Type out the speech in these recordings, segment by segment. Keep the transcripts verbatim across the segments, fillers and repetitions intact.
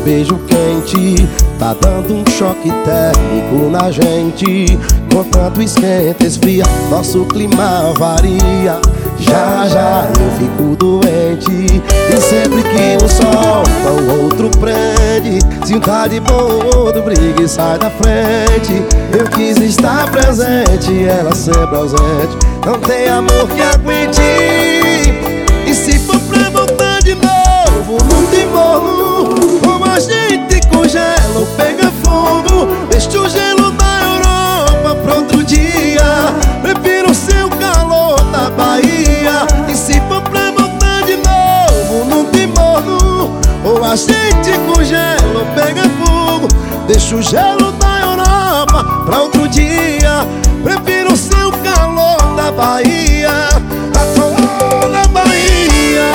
beijo quente tá dando um choque térmico na gente. Enquanto esquenta, esfria, nosso clima varia. Já, já eu fico doente. E sempre que um solta, o outro prende. Se um tá de boa, outro briga e sai da frente. Eu quis estar presente, ela sempre ausente. Não tem amor que aguente. E se for pra voltar de novo, não tem morno. Como a gente congela ou pega fogo. Deixa o gelo da Europa pra outro dia. Prefiro o seu calor da Bahia. E se for pra voltar de novo, não tem morno. Ou a gente congela ou pega fogo. Deixa o gelo da Europa pra outro dia. Prefiro o seu calor da Bahia. A calor da Bahia.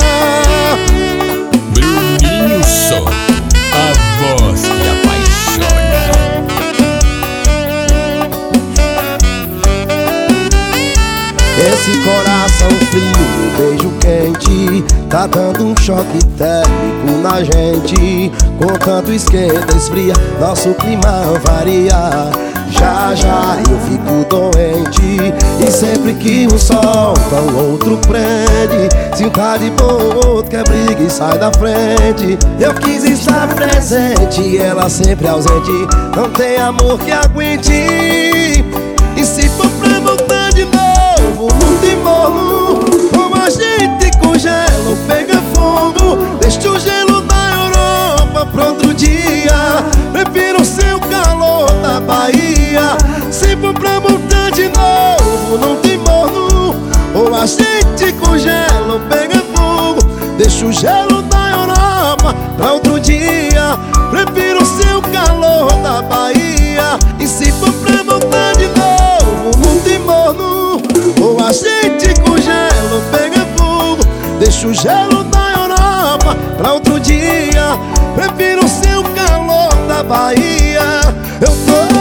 Bruninho Só, a voz que apaixona. Esse coração frio, beijo quente tá dando um choque térmico na gente. Com tanto esquenta, esfria, nosso clima varia. Já, já eu fico doente. E sempre que um solta, o outro prende. Se um tá de boa, outro quer briga e sai da frente. Eu quis estar presente, ela sempre ausente. Não tem amor que aguente. E se for pra voltar de novo, não tem morno. Como a gente congela ou pega fogo. Deixa o gelo da Europa pra outro dia. Prefiro o seu calor da Bahia. Se for pra voltar de novo, não tem morno. Ou a gente congela ou pega fogo. Deixa o gelo da Europa pra outro dia. Prefiro o seu calor da Bahia. E se for pra voltar de novo, não tem morno. Ou a gente congela ou pega fogo. Deixa o gelo da Europa pra outro dia. Prefiro o seu calor da Bahia. Eu tô